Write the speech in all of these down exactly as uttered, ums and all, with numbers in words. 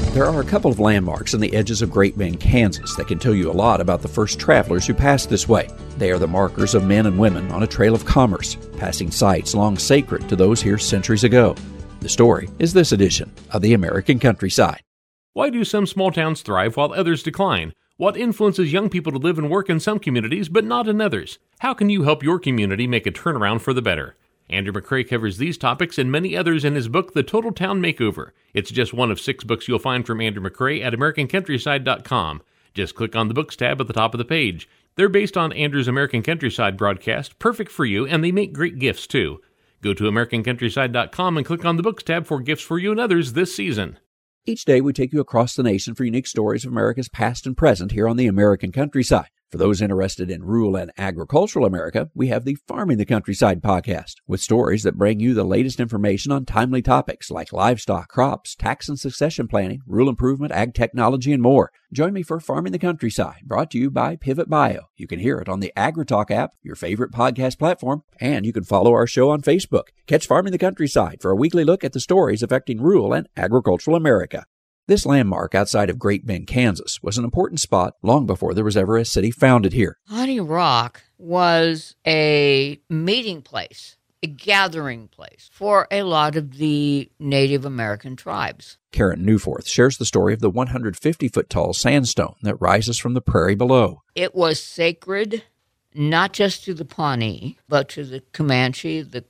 There are a couple of landmarks on the edges of Great Bend, Kansas that can tell you a lot about the first travelers who passed this way. They are the markers of men and women on a trail of commerce, passing sites long sacred to those here centuries ago. The story is this edition of the American Countryside. Why do some small towns thrive while others decline? What influences young people to live and work in some communities but not in others? How can you help your community make a turnaround for the better? Andrew McCrae covers these topics and many others in his book, The Total Town Makeover. It's just one of six books you'll find from Andrew McCrae at American Countryside dot com. Just click on the Books tab at the top of the page. They're based on Andrew's American Countryside broadcast, perfect for you, and they make great gifts too. Go to American Countryside dot com and click on the Books tab for gifts for you and others this season. Each day we take you across the nation for unique stories of America's past and present here on the American Countryside. For those interested in rural and agricultural America, we have the Farming the Countryside podcast, with stories that bring you the latest information on timely topics like livestock, crops, tax and succession planning, rural improvement, ag technology, and more. Join me for Farming the Countryside, brought to you by Pivot Bio. You can hear it on the AgriTalk app, your favorite podcast platform, and you can follow our show on Facebook. Catch Farming the Countryside for a weekly look at the stories affecting rural and agricultural America. This landmark outside of Great Bend, Kansas, was an important spot long before there was ever a city founded here. Pawnee Rock was a meeting place, a gathering place for a lot of the Native American tribes. Karen Newforth shares the story of the one hundred fifty foot tall sandstone that rises from the prairie below. It was sacred not just to the Pawnee, but to the Comanche, the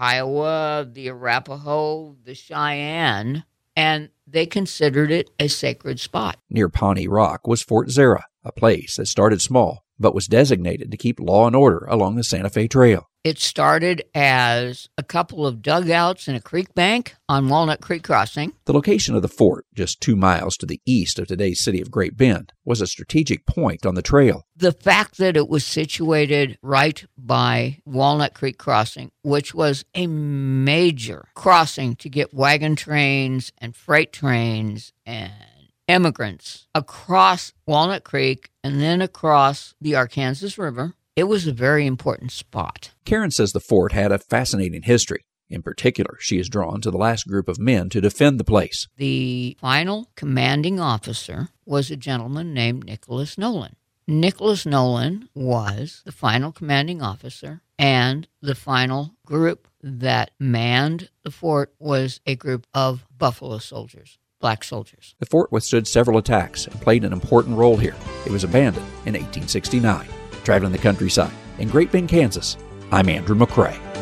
Kiowa, the Arapaho, the Cheyenne, and they considered it a sacred spot. Near Pawnee Rock was Fort Zara, a place that started small, but was designated to keep law and order along the Santa Fe Trail. It started as a couple of dugouts in a creek bank on Walnut Creek Crossing. The location of the fort, just two miles to the east of today's city of Great Bend, was a strategic point on the trail. The fact that it was situated right by Walnut Creek Crossing, which was a major crossing to get wagon trains and freight trains and immigrants across Walnut Creek and then across the Arkansas River, it was a very important spot. Karen says the fort had a fascinating history. In particular, she is drawn to the last group of men to defend the place. The final commanding officer was a gentleman named Nicholas Nolan. Nicholas Nolan was the final commanding officer, and the final group that manned the fort was a group of Buffalo soldiers, black soldiers. The fort withstood several attacks and played an important role here. It was abandoned in eighteen sixty-nine. Traveling the countryside in Great Bend, Kansas, I'm Andrew McCrae.